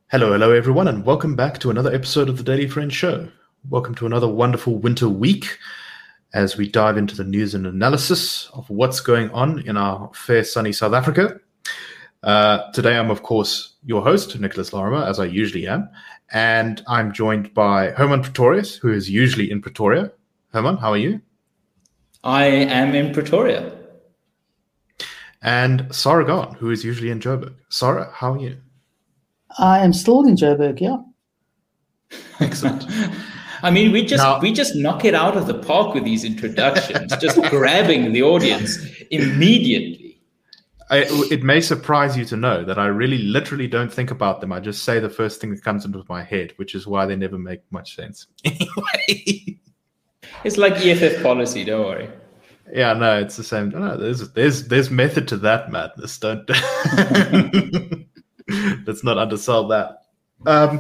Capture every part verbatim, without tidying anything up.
Hello, hello, everyone, and welcome back to another episode of the Daily Friend Show. Welcome to another wonderful winter week as we dive into the news and analysis of what's going on in our fair, sunny South Africa. Uh, today, I'm, of course, your host, Nicholas Lorimer, as I usually am, and I'm joined by Herman Pretorius, who is usually in Pretoria. Herman, how are you? I am in Pretoria. And Sarah Garn, who is usually in Joburg. Sarah, how are you? I am still in Joburg, yeah. Excellent. I mean, we just now, we just knock it out of the park with these introductions, just grabbing the audience immediately. I, it may surprise you to know that I really literally don't think about them. I just say the first thing that comes into my head, which is why they never make much sense. Anyway. It's like E F F policy, don't worry. Yeah, no, it's the same. No, there's there's there's method to that madness. Don't let's not undersell that. Um,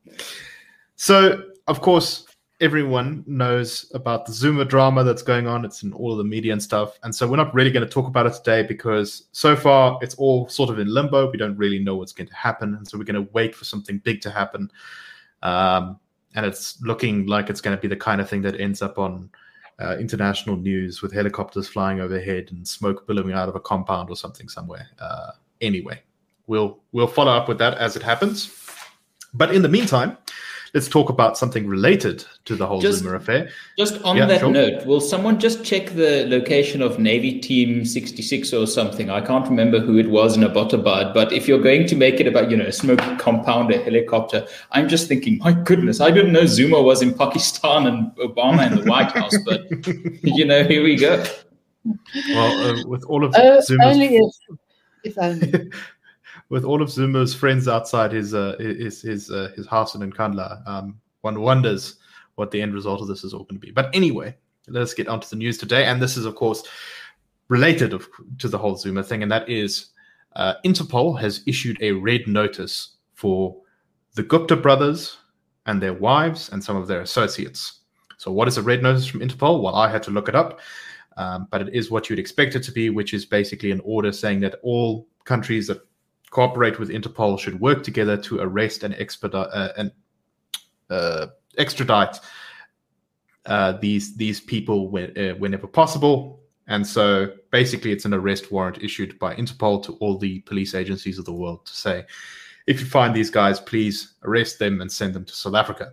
so, of course, everyone knows about the Zuma drama that's going on. It's in all of the media and stuff. And so we're not really going to talk about it today because so far it's all sort of in limbo. We don't really know what's going to happen. And so we're going to wait for something big to happen. Um, and it's looking like it's going to be the kind of thing that ends up on uh, international news with helicopters flying overhead and smoke billowing out of a compound or something somewhere. Uh, anyway. We'll we'll follow up with that as it happens. But in the meantime, let's talk about something related to the whole just, Zuma affair. Just on yeah, that sure. note, will someone just check the location of Navy Team sixty-six or something? I can't remember who it was in Abbottabad, but if you're going to make it about, you know, a smoky compound, a helicopter, I'm just thinking, my goodness, I didn't know Zuma was in Pakistan and Obama in the White House, but, you know, here we go. Well, uh, with all of uh, Zuma's... Only if, if only. With all of Zuma's friends outside his uh, his his uh, his house in Nkandla, um, one wonders what the end result of this is all going to be. But anyway, let's get onto the news today, and this is of course related of, to the whole Zuma thing, and that is uh, Interpol has issued a red notice for the Gupta brothers and their wives and some of their associates. So, what is a red notice from Interpol? Well, I had to look it up, um, but it is what you'd expect it to be, which is basically an order saying that all countries that cooperate with Interpol should work together to arrest and expedite uh, and uh, extradite uh, these these people when, uh, whenever possible. And so, basically, it's an arrest warrant issued by Interpol to all the police agencies of the world to say, if you find these guys, please arrest them and send them to South Africa.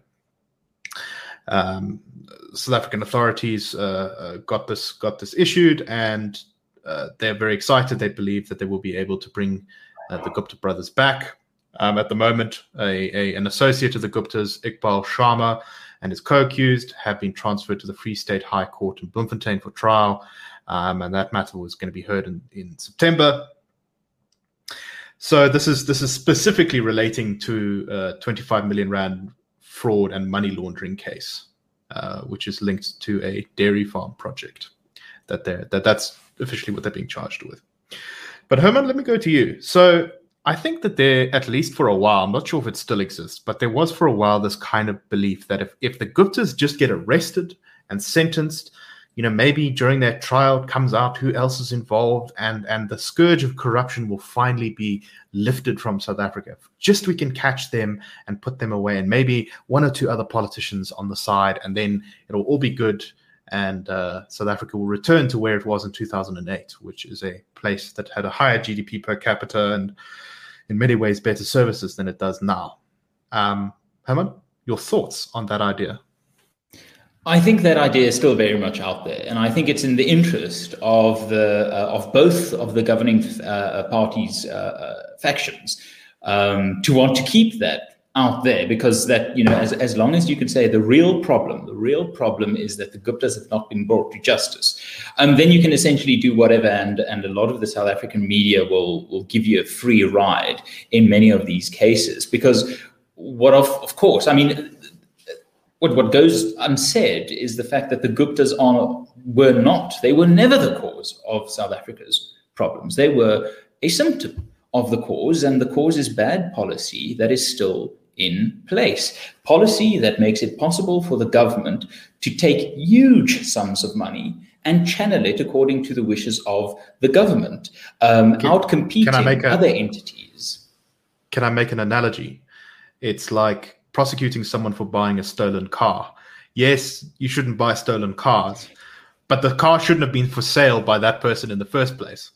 Um, South African authorities uh, uh, got this got this issued, and uh, they're very excited. They believe that they will be able to bring Uh, the Gupta brothers back. Um, at the moment, a, a, an associate of the Guptas, Iqbal Sharma, and his co-accused have been transferred to the Free State High Court in Bloemfontein for trial, um, and that matter was going to be heard in, in September. So this is this is specifically relating to uh, twenty-five million rand fraud and money laundering case, uh, which is linked to a dairy farm project. That they're that that's officially what they're being charged with. But Herman, let me go to you. So I think that there, at least for a while, I'm not sure if it still exists, but there was for a while this kind of belief that if, if the Guptas just get arrested and sentenced, you know, maybe during their trial it comes out who else is involved, and, and the scourge of corruption will finally be lifted from South Africa. Just we can catch them and put them away, and maybe one or two other politicians on the side, and then it'll all be good. And uh, South Africa will return to where it was in two thousand eight, which is a place that had a higher G D P per capita and in many ways better services than it does now. Um, Herman, your thoughts on that idea? I think that idea is still very much out there, and I think it's in the interest of the uh, of both of the governing uh, parties' uh, uh, factions um, to want to keep that out there, because that, you know, as, as long as you can say the real problem, the real problem is that the Guptas have not been brought to justice, um, then you can essentially do whatever, and and a lot of the South African media will will give you a free ride in many of these cases, because what of of course, I mean, what what goes unsaid is the fact that the Guptas are were not, they were never the cause of South Africa's problems. They were a symptom of the cause, and the cause is bad policy that is still in place. Policy that makes it possible for the government to take huge sums of money and channel it according to the wishes of the government, um, can, outcompeting can I make a, other entities. Can I make an analogy? It's like prosecuting someone for buying a stolen car. Yes, you shouldn't buy stolen cars, but the car shouldn't have been for sale by that person in the first place.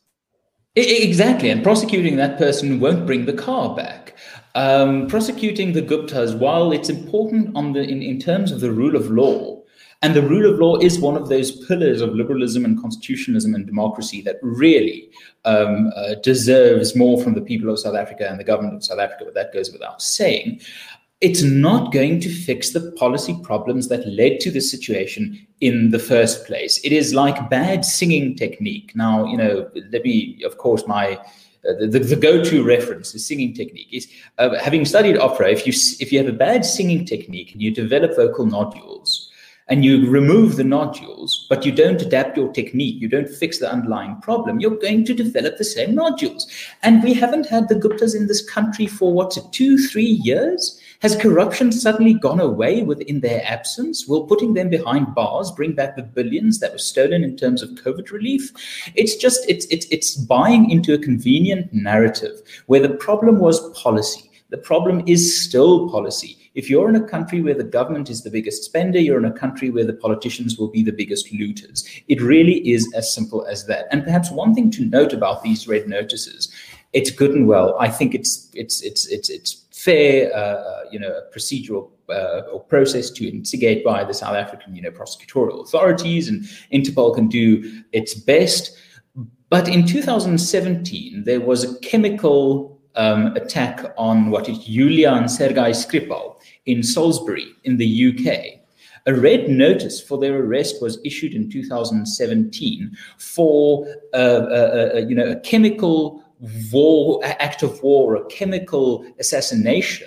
Exactly, and prosecuting that person won't bring the car back. Um, prosecuting the Guptas, while it's important on the in, in terms of the rule of law, and the rule of law is one of those pillars of liberalism and constitutionalism and democracy that really um, uh, deserves more from the people of South Africa and the government of South Africa, but that goes without saying. It's not going to fix the policy problems that led to the situation in the first place. It is like bad singing technique. Now, you know, let me, of course, my uh, the, the go-to reference, the singing technique, is uh, having studied opera. If you if you have a bad singing technique and you develop vocal nodules, and you remove the nodules, but you don't adapt your technique, you don't fix the underlying problem, you're going to develop the same nodules. And we haven't had the Guptas in this country for, what, two, three years? Has corruption suddenly gone away within their absence? Will putting them behind bars bring back the billions that were stolen in terms of COVID relief? It's just, it's, it's, it's buying into a convenient narrative where the problem was policy. The problem is still policy. If you're in a country where the government is the biggest spender, you're in a country where the politicians will be the biggest looters. It really is as simple as that. And perhaps one thing to note about these red notices, it's good and well. I think it's it's it's it's it's fair, uh, you know, procedural uh, or process to instigate by the South African, you know, prosecutorial authorities, and Interpol can do its best. But in two thousand seventeen, there was a chemical um, attack on what is Julian Sergei Skripal in Salisbury in the U K. A red notice for their arrest was issued in two thousand seventeen for uh, uh, uh, you know, a chemical war, act of war, a chemical assassination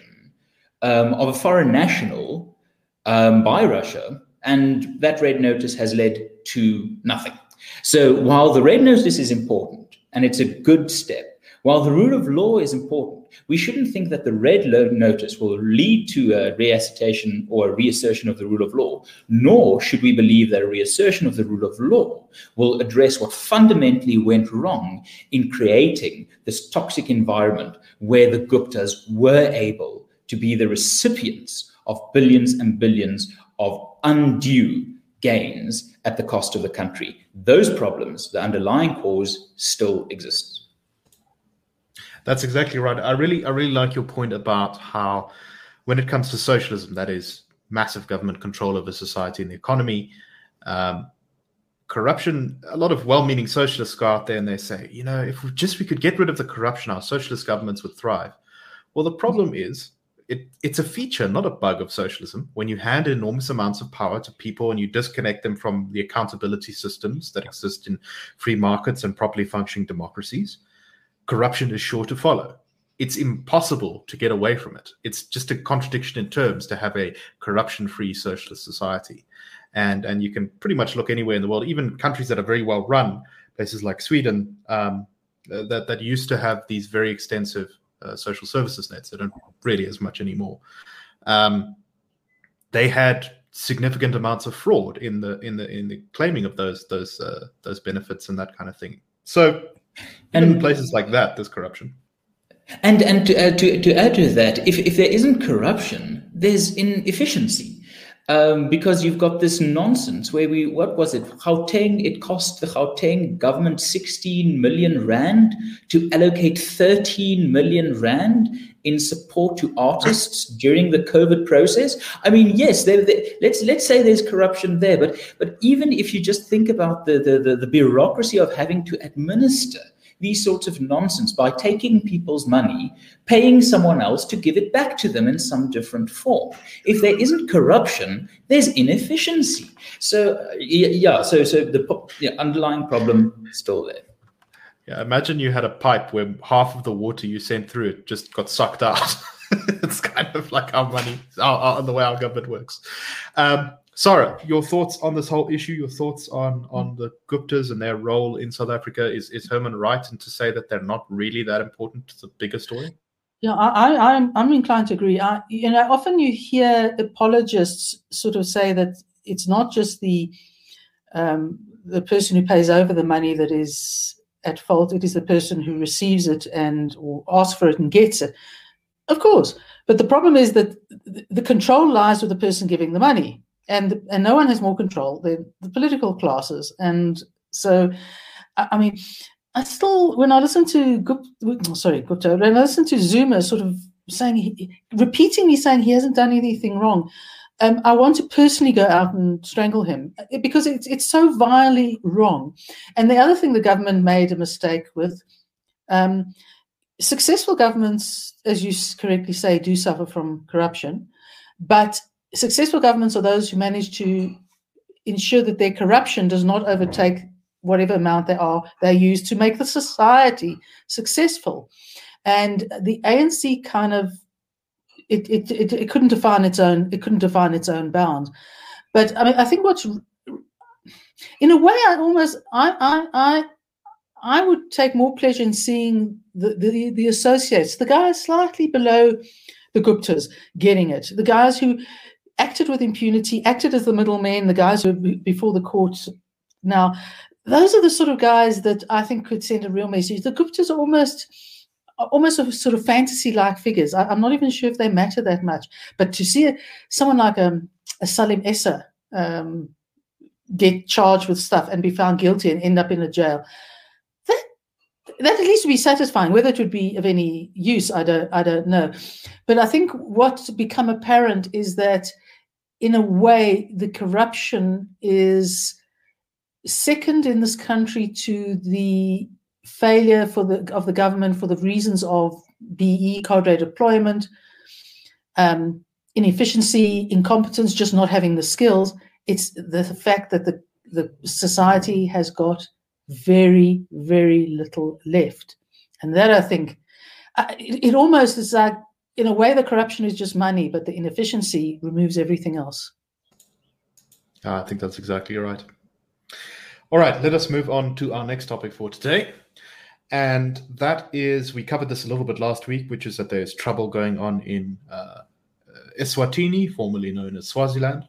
um, of a foreign national um, by Russia, and that red notice has led to nothing. So while the red notice is important and it's a good step, while the rule of law is important, we shouldn't think that the red notice will lead to a reassertion or a reassertion of the rule of law, nor should we believe that a reassertion of the rule of law will address what fundamentally went wrong in creating this toxic environment where the Guptas were able to be the recipients of billions and billions of undue gains at the cost of the country. Those problems, the underlying cause, still exists. That's exactly right. I really, I really like your point about how, when it comes to socialism, that is massive government control over society and the economy, um, corruption. A lot of well-meaning socialists go out there and they say, you know, if we just we could get rid of the corruption, our socialist governments would thrive. Well, the problem is, it, it's a feature, not a bug of socialism. When you hand enormous amounts of power to people and you disconnect them from the accountability systems that exist in free markets and properly functioning democracies, corruption is sure to follow. It's impossible to get away from it. It's just a contradiction in terms to have a corruption-free socialist society. And, and you can pretty much look anywhere in the world, even countries that are very well run, places like Sweden, um, that, that used to have these very extensive uh, social services nets. They don't really as much anymore. Um, they had significant amounts of fraud in the in the in the claiming of those those uh, those benefits and that kind of thing. So, and in places like that, there's corruption. And and to, uh, to to add to that, if if there isn't corruption, there's inefficiency. Um, because you've got this nonsense where we, what was it? Gauteng, it cost the Gauteng government sixteen million rand to allocate thirteen million rand in support to artists during the COVID process. I mean, yes, they, they, let's let's say there's corruption there, but but even if you just think about the the, the, the bureaucracy of having to administer these sorts of nonsense by taking people's money, paying someone else to give it back to them in some different form. If there isn't corruption, there's inefficiency. So uh, yeah, so so the yeah, underlying problem is still there. Yeah, imagine you had a pipe where half of the water you sent through it just got sucked out. It's kind of like our money, our, our, the way our government works. Um, Sarah, your thoughts on this whole issue, your thoughts on, on the Guptas and their role in South Africa. Is, is Herman right in to say that they're not really that important to the bigger story? Yeah, I, I'm I'm inclined to agree. I, you know, often you hear apologists sort of say that it's not just the um, the person who pays over the money that is at fault. It is the person who receives it and or asks for it and gets it. Of course. But the problem is that the control lies with the person giving the money. And, and no one has more control than the political classes. And so, I, I mean, I still, when I listen to, Gupta, sorry, Gupta, when I listen to Zuma sort of saying, he, repeatedly saying he hasn't done anything wrong, um, I want to personally go out and strangle him because it's, it's so vilely wrong. And the other thing the government made a mistake with, um, successful governments, as you correctly say, do suffer from corruption, but successful governments are those who manage to ensure that their corruption does not overtake whatever amount they are they use to make the society successful. And the A N C kind of it it it, it couldn't define its own it couldn't define its own bounds. But I mean, I think what's in a way, I almost I I I I would take more pleasure in seeing the the, the associates, the guys slightly below the Guptas, getting it, the guys who acted with impunity, acted as the middlemen, the guys who were before the courts. Now, those are the sort of guys that I think could send a real message. The Guptas are almost, almost a sort of fantasy-like figures. I, I'm not even sure if they matter that much. But to see a, someone like um, a Salim Essa um, get charged with stuff and be found guilty and end up in a jail, that that at least would be satisfying. Whether it would be of any use, I don't, I don't know. But I think what's become apparent is that, in a way, the corruption is second in this country to the failure for the of the government for the reasons of B E, cadre deployment, um, inefficiency, incompetence, just not having the skills. It's the fact that the, the society has got very, very little left. And that, I think, it, it almost is like, in a way, the corruption is just money, but the inefficiency removes everything else. I think that's exactly right. All right, let us move on to our next topic for today. And that is, we covered this a little bit last week, which is that there's trouble going on in uh, Eswatini, formerly known as Swaziland.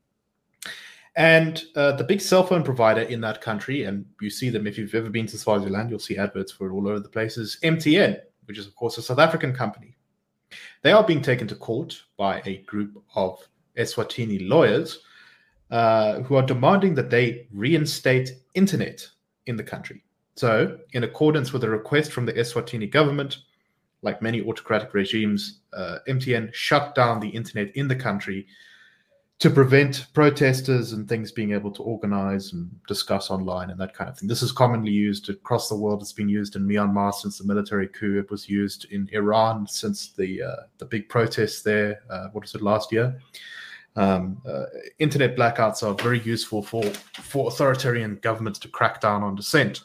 And uh, the big cell phone provider in that country, and you see them if you've ever been to Swaziland, you'll see adverts for it all over the place, is M T N, which is, of course, a South African company. They are being taken to court by a group of Eswatini lawyers uh, who are demanding that they reinstate internet in the country. So, in accordance with a request from the Eswatini government, like many autocratic regimes, uh, M T N shut down the internet in the country to prevent protesters and things being able to organize and discuss online and that kind of thing. This is commonly used across the world. It's been used in Myanmar since the military coup. It was used in Iran since the uh, the big protests there, uh, what was it, last year? Um, uh, internet blackouts are very useful for, for authoritarian governments to crack down on dissent.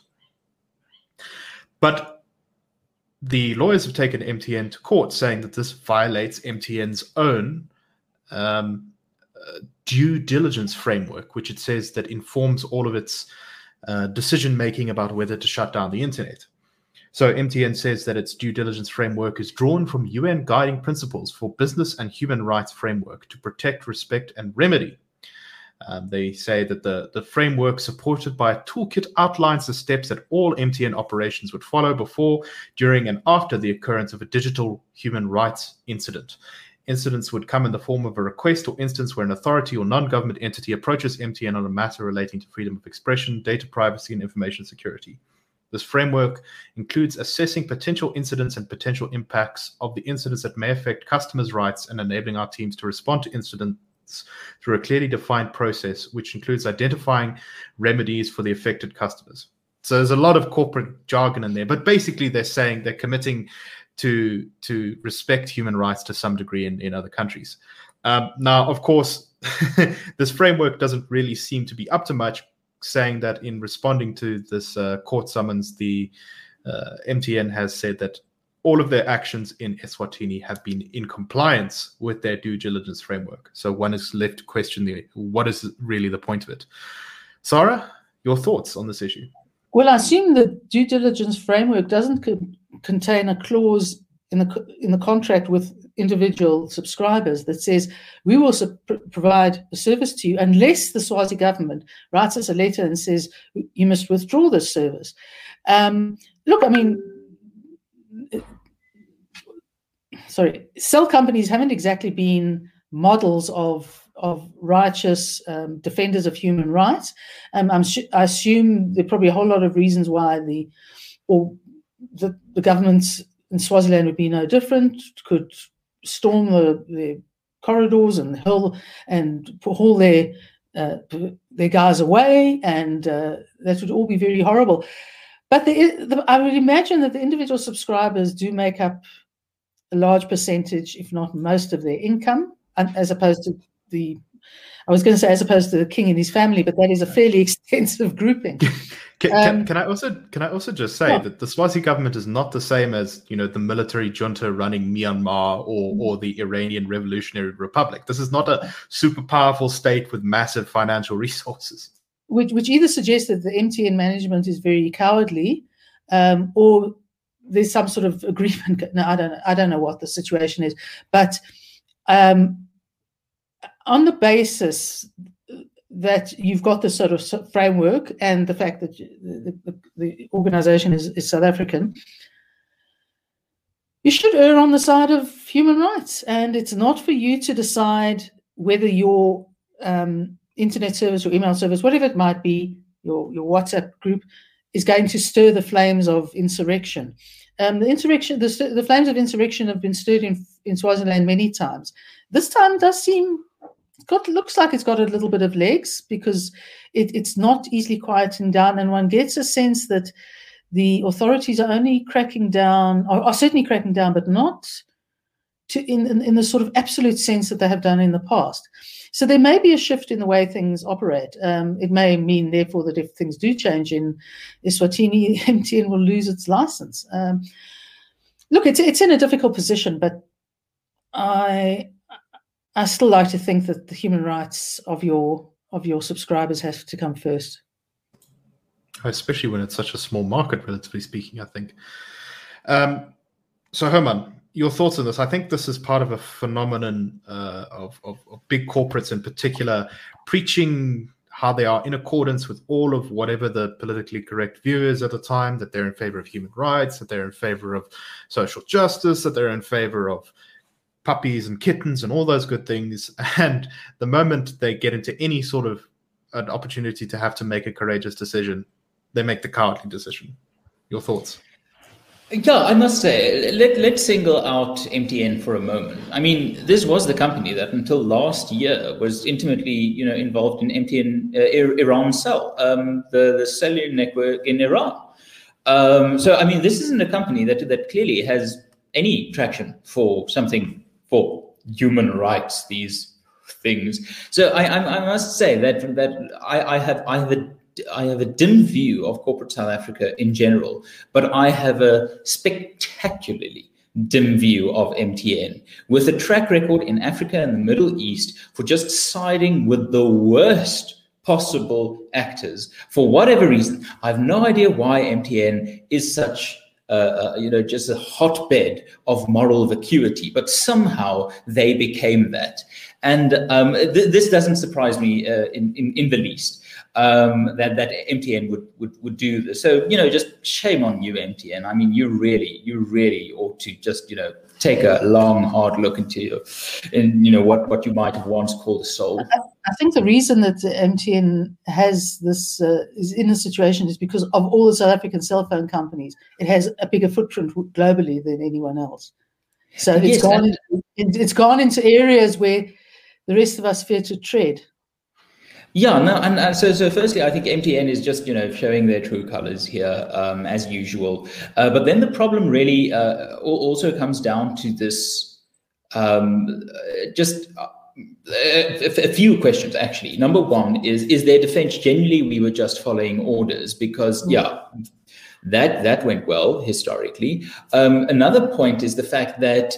But the lawyers have taken M T N to court, saying that this violates M T N's own um, uh, due diligence framework, which it says that informs all of its uh, decision-making about whether to shut down the internet. So M T N says that its due diligence framework is drawn from U N guiding principles for business and human rights framework to protect, respect, and remedy. Um, they say that the, the framework supported by a toolkit outlines the steps that all M T N operations would follow before, during, and after the occurrence of a digital human rights incident. Incidents would come in the form of a request or instance where an authority or non-government entity approaches M T N on a matter relating to freedom of expression, data privacy, and information security. This framework includes assessing potential incidents and potential impacts of the incidents that may affect customers' rights and enabling our teams to respond to incidents through a clearly defined process, which includes identifying remedies for the affected customers. So there's a lot of corporate jargon in there, but basically they're saying they're committing to to respect human rights to some degree in, in other countries. Um, now, of course, this framework doesn't really seem to be up to much, saying that in responding to this uh, court summons, the uh, M T N has said that all of their actions in Eswatini have been in compliance with their due diligence framework. So one is left to question the, what is really the point of it. Sarah, your thoughts on this issue? Well, I assume the due diligence framework doesn't co- contain a clause in the in the contract with individual subscribers that says we will su- provide a service to you unless the Swazi government writes us a letter and says you must withdraw this service. Um, look, I mean, sorry, cell companies haven't exactly been models of of righteous um, defenders of human rights. Um, I'm I assume there are probably a whole lot of reasons why the or the, the governments in Swaziland would be no different, could storm the, the corridors and hurl and haul their uh, their guys away, and uh, that would all be very horrible. But the, the, I would imagine that the individual subscribers do make up a large percentage, if not most, of their income, as opposed to the, I was going to say as opposed to the king and his family, but that is a fairly extensive grouping. Can, um, can, can I also can I also just say yeah. that the Swazi government is not the same as, you know, the military junta running Myanmar or or the Iranian Revolutionary Republic. This is not a super powerful state with massive financial resources. Which which either suggests that the M T N management is very cowardly, um, or there's some sort of agreement. No, I don't know. I don't know what the situation is, but. Um, On the basis that you've got this sort of framework and the fact that the, the, the organization is, is South African, you should err on the side of human rights. And it's not for you to decide whether your um, internet service or email service, whatever it might be, your, your WhatsApp group, is going to stir the flames of insurrection. Um, the insurrection, the, the flames of insurrection have been stirred in, in Swaziland many times. This time does seem... Got looks like it's got a little bit of legs, because it, it's not easily quieting down, and one gets a sense that the authorities are only cracking down, or are certainly cracking down, but not to in, in in the sort of absolute sense that they have done in the past. So there may be a shift in the way things operate. Um, it may mean, therefore, that if things do change in Eswatini, M T N will lose its license. Um, look, it's it's in a difficult position, but I. I still like to think that the human rights of your of your subscribers have to come first. Especially when it's such a small market, relatively speaking, I think. Um, so, Herman, your thoughts on this? I think this is part of a phenomenon uh, of, of, of big corporates in particular preaching how they are in accordance with all of whatever the politically correct view is at the time, that they're in favor of human rights, that they're in favor of social justice, that they're in favor of puppies and kittens and all those good things. And the moment they get into any sort of an opportunity to have to make a courageous decision, they make the cowardly decision. Your thoughts? Yeah, I must say, let, let's single out M T N for a moment. I mean, this was the company that until last year was intimately, you know, involved in M T N, uh, Iran Cell, um, the, the cellular network in Iran. Um, so, I mean, this isn't a company that, that clearly has any traction for something for human rights, these things. So I, I, I must say that that I, I have I have a I have a dim view of corporate South Africa in general, but I have a spectacularly dim view of M T N, with a track record in Africa and the Middle East for just siding with the worst possible actors for whatever reason. I have no idea why M T N is such Uh, uh, you know, just a hotbed of moral vacuity, but somehow they became that. And um, th- this doesn't surprise me uh, in, in, in the least, um, that, that M T N would, would, would do this. So, you know, just shame on you, M T N. I mean, you really, you really ought to just, you know, take a long, hard look into your, in, you know, what, what you might have once called a soul. I, I think the reason that M T N has this, uh, is in this situation is because of all the South African cell phone companies. It has a bigger footprint globally than anyone else. So it's yes, gone, and- into, it's gone into areas where the rest of us fear to tread. Yeah, no, and uh, so so firstly, I think M T N is just, you know, showing their true colors here, um, as usual. Uh, but then the problem really uh, also comes down to this, um, just uh, a, a few questions, actually. Number one is, is their defense genuinely we were just following orders? Because, yeah, that, that went well historically. Um, another point is the fact that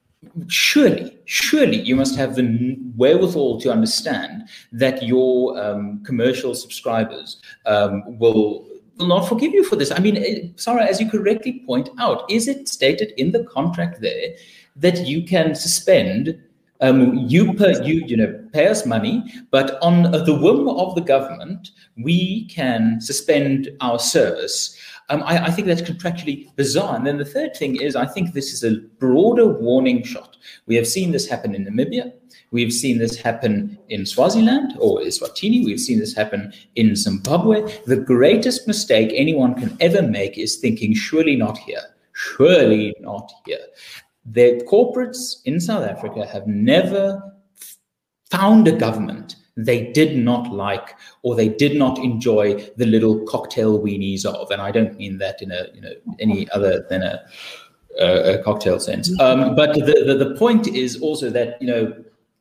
Surely, surely you must have the wherewithal to understand that your um, commercial subscribers um, will will not forgive you for this. I mean, Sarah, as you correctly point out, is it stated in the contract there that you can suspend, um, you per you you know pay us money, but on the whim of the government, we can suspend our service Um, I, I think that's contractually bizarre. And then the third thing is, I think this is a broader warning shot. We have seen this happen in Namibia. We've seen this happen in Swaziland or Eswatini. We've seen this happen in Zimbabwe. The greatest mistake anyone can ever make is thinking, surely not here. Surely not here. The corporates in South Africa have never found a government they did not like or they did not enjoy the little cocktail weenies of. And I don't mean that in a, you know, any other than a, a, a cocktail sense. Um, but the, the, the point is also that, you know,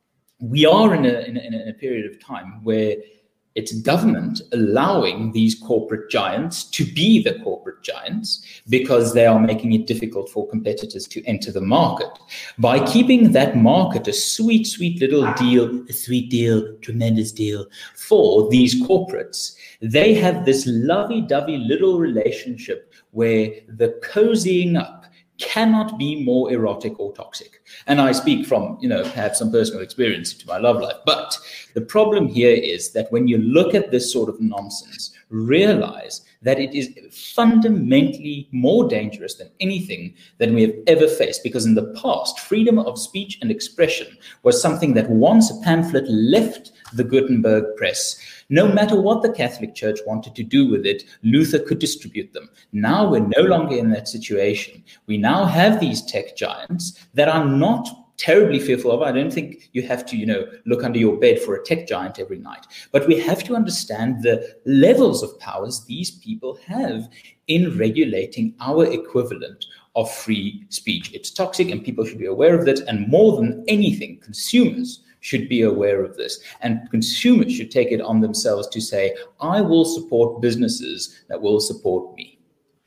we are in a, in a, in a period of time where it's government allowing these corporate giants to be the corporate giants because they are making it difficult for competitors to enter the market. By keeping that market a sweet, sweet little deal, a sweet deal, tremendous deal for these corporates, they have this lovey-dovey little relationship where the cozying up cannot be more erotic or toxic. And I speak from, you know, perhaps some personal experience into my love life. But the problem here is that when you look at this sort of nonsense, realize that it is fundamentally more dangerous than anything that we have ever faced. Because in the past, freedom of speech and expression was something that once a pamphlet left the Gutenberg press, no matter what the Catholic Church wanted to do with it, Luther could distribute them. Now we're no longer in that situation. We now have these tech giants that are not terribly fearful of. I don't think you have to, you know, look under your bed for a tech giant every night. But we have to understand the levels of powers these people have in regulating our equivalent of free speech. It's toxic and people should be aware of that. And more than anything, consumers should be aware of this. And consumers should take it on themselves to say, I will support businesses that will support me.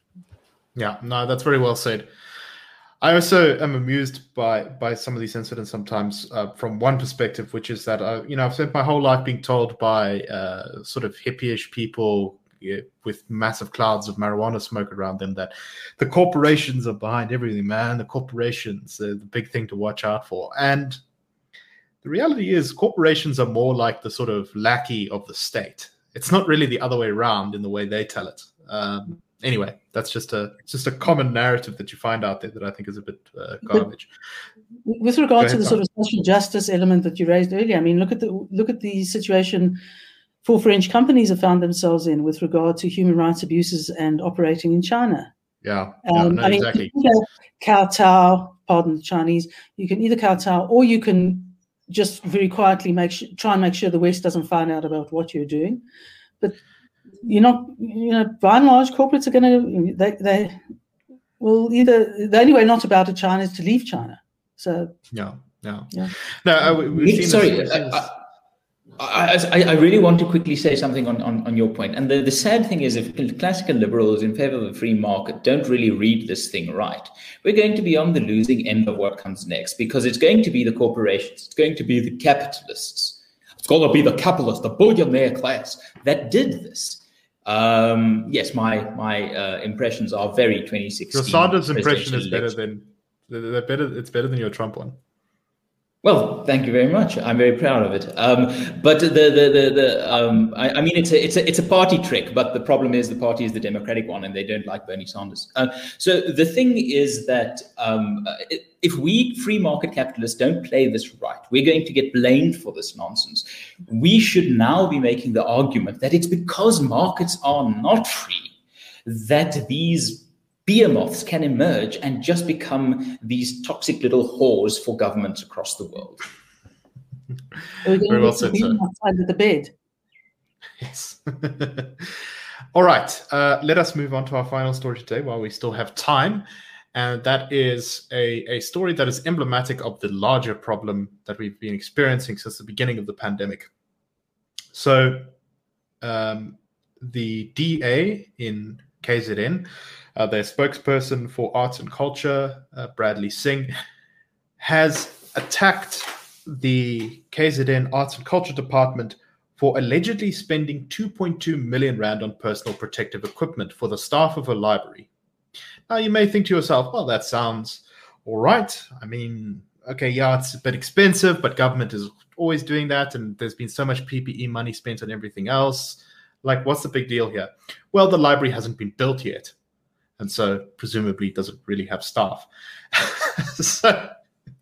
Yeah, no, that's very well said. I also am amused by by some of these incidents sometimes uh, from one perspective, which is that, uh, you know, I've spent my whole life being told by uh, sort of hippie-ish people yeah, with massive clouds of marijuana smoke around them that the corporations are behind everything, man. The corporations are the big thing to watch out for. And the reality is corporations are more like the sort of lackey of the state. It's not really the other way around in the way they tell it. Um, anyway, that's just a just a common narrative that you find out there that I think is a bit uh, garbage. But with regard ahead, to the Tom. sort of social justice element that you raised earlier, I mean, look at the look at the situation four French companies have found themselves in with regard to human rights abuses and operating in China. Yeah, Um, no, I mean, exactly. you can kowtow, pardon the Chinese, you can either kowtow or you can just very quietly make sh- try and make sure the West doesn't find out about what you're doing. But you're not, you know, by and large, corporates are going to, they, they will either, the only way not to bow to China is to leave China. So, yeah, yeah. yeah. No, uh, we, we've seen Sorry, this, we've seen I, this. I, I, I really want to quickly say something on, on, on your point. And the, the sad thing is, if classical liberals in favor of a free market don't really read this thing right, we're going to be on the losing end of what comes next, because it's going to be the corporations, it's going to be the capitalists, it's going to be the capitalists, the billionaire class that did this. Um, yes, my my uh, impressions are very twenty sixteen. Your Sanders impression is presidential better election. than they're better. It's better than your Trump one. Well, thank you very much. I'm very proud of it. Um, but the the the, the um, I, I mean, it's a it's a it's a party trick. But the problem is the party is the Democratic one, and they don't like Bernie Sanders. Uh, so the thing is that um, if we free market capitalists don't play this right, we're going to get blamed for this nonsense. We should now be making the argument that it's because markets are not free that these behemoths can emerge and just become these toxic little whores for governments across the world. We're going Very well to said, be sir. outside of the bed. Yes. All right. Uh, let us move on to our final story today while we still have time. And that is a, a story that is emblematic of the larger problem that we've been experiencing since the beginning of the pandemic. So um, the D A in K Z N, Uh, their spokesperson for arts and culture, uh, Bradley Singh, has attacked the K Z N Arts and Culture Department for allegedly spending two point two million rand on personal protective equipment for the staff of a library. Now, you may think to yourself, well, that sounds all right. I mean, okay, yeah, it's a bit expensive, but government is always doing that, and there's been so much P P E money spent on everything else. Like, what's the big deal here? Well, the library hasn't been built yet. and so presumably doesn't really have staff. so,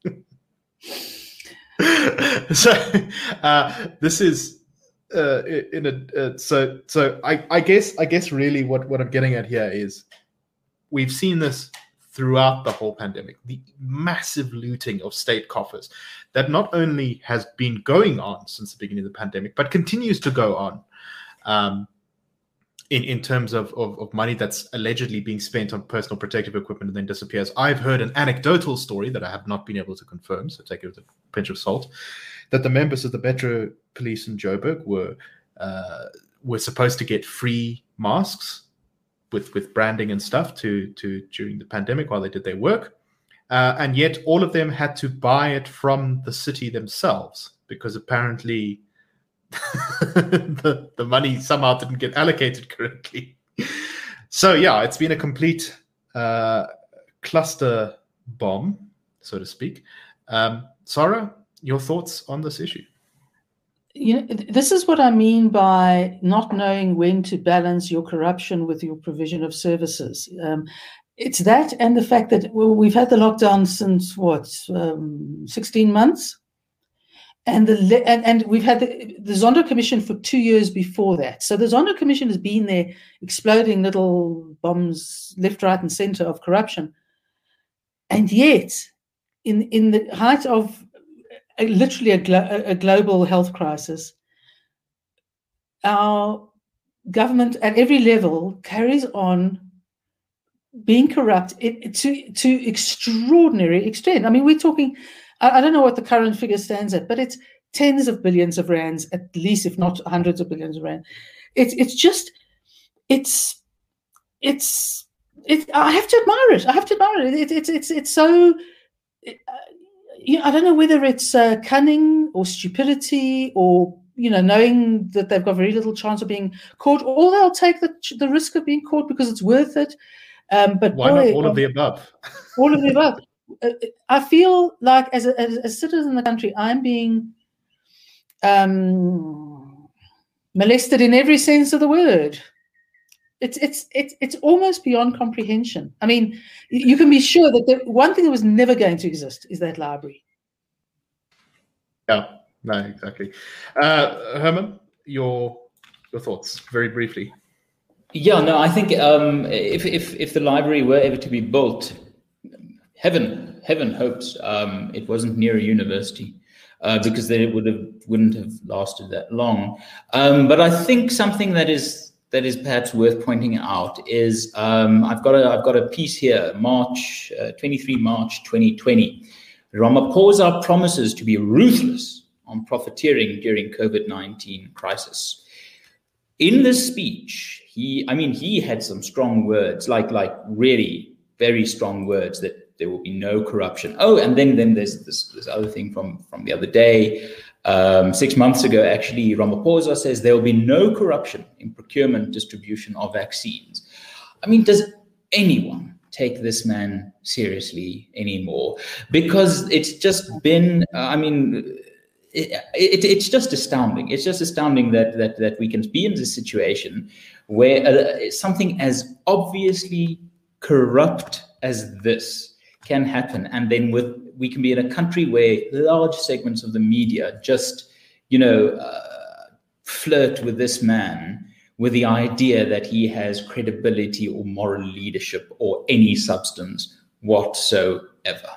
so uh, this is uh, in a uh, so so I, I guess I guess really what, what I'm getting at here is we've seen this throughout the whole pandemic, the massive looting of state coffers that not only has been going on since the beginning of the pandemic, but continues to go on. Um, In, in terms of, of, of money that's allegedly being spent on personal protective equipment and then disappears. I've heard an anecdotal story that I have not been able to confirm, so take it with a pinch of salt, that the members of the Metro Police in Joburg were uh, were supposed to get free masks with, with branding and stuff to, to during the pandemic while they did their work. Uh, and yet all of them had to buy it from the city themselves because apparently the, the money somehow didn't get allocated correctly. So yeah, it's been a complete uh, cluster bomb, so to speak. Um, Sarah, your thoughts on this issue? You know, this is what I mean by not knowing when to balance your corruption with your provision of services. Um, it's that and the fact that well, we've had the lockdown since, what, um, sixteen months? And the and, and we've had the, the Zondo Commission for two years before that. So the Zondo Commission has been there exploding little bombs left, right, and center of corruption. And yet, in, in the height of a, literally a, glo- a global health crisis, our government at every level carries on being corrupt it, to, to extraordinary extent. I mean, we're talking... I don't know what the current figure stands at, but it's tens of billions of rands, at least, if not hundreds of billions of rand. It's it's just it's it's it. I have to admire it. I have to admire it. it it's it's it's so. It, uh, you know, I don't know whether it's uh, cunning or stupidity or you know knowing that they've got very little chance of being caught, or they'll take the the risk of being caught because it's worth it. Um, but why boy, not all of the above? All of the above. I feel like as a, as a citizen in the country, I'm being um, molested in every sense of the word. It's it's it's it's almost beyond comprehension. I mean, you can be sure that the one thing that was never going to exist is that library. Yeah, no, exactly. Uh, Herman, your your thoughts, very briefly. Yeah, no, I think um, if if if the library were ever to be built. Heaven, heaven hopes um, it wasn't near a university uh, because then it would have wouldn't have lasted that long. Um, but I think something that is that is perhaps worth pointing out is um, I've got a I've got a piece here, March uh, twenty-third March twenty twenty. Ramaphosa promises to be ruthless on profiteering during COVID nineteen crisis. In this speech, he I mean he had some strong words, like like really very strong words that. There will be no corruption. Oh, and then, then there's this, this other thing from, from the other day. Um, six months ago, actually, Ramaphosa says there will be no corruption in procurement, distribution of vaccines. I mean, does anyone take this man seriously anymore? Because it's just been, uh, I mean, it, it, it's just astounding. It's just astounding that that that we can be in this situation where uh, something as obviously corrupt as this can happen, and then with we can be in a country where large segments of the media just, you know, uh, flirt with this man with the idea that he has credibility or moral leadership or any substance whatsoever.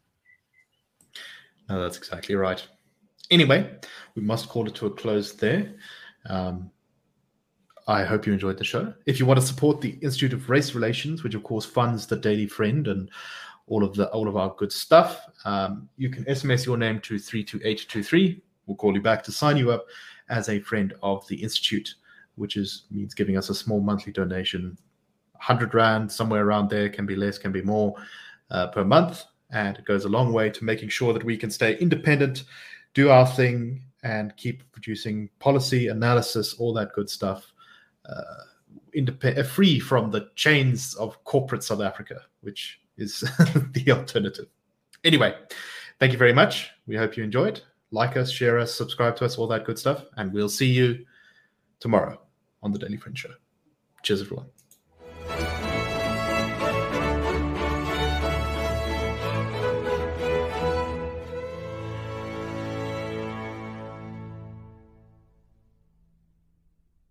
No, that's exactly right. Anyway, we must call it to a close there. Um, I hope you enjoyed the show. If you want to support the Institute of Race Relations, which of course funds the Daily Friend and all of the all of our good stuff, um, you can S M S your name to three two eight two three. We'll call you back to sign you up as a friend of the Institute, which is means giving us a small monthly donation, one hundred rand, somewhere around there, can be less, can be more, uh, per month. And it goes a long way to making sure that we can stay independent, do our thing, and keep producing policy, analysis, all that good stuff, uh, independent, free from the chains of corporate South Africa, which is the alternative. Anyway, thank you very much. We hope you enjoyed. Like us, share us, subscribe to us, all that good stuff. And we'll see you tomorrow on the Daily Friend Show. Cheers, everyone.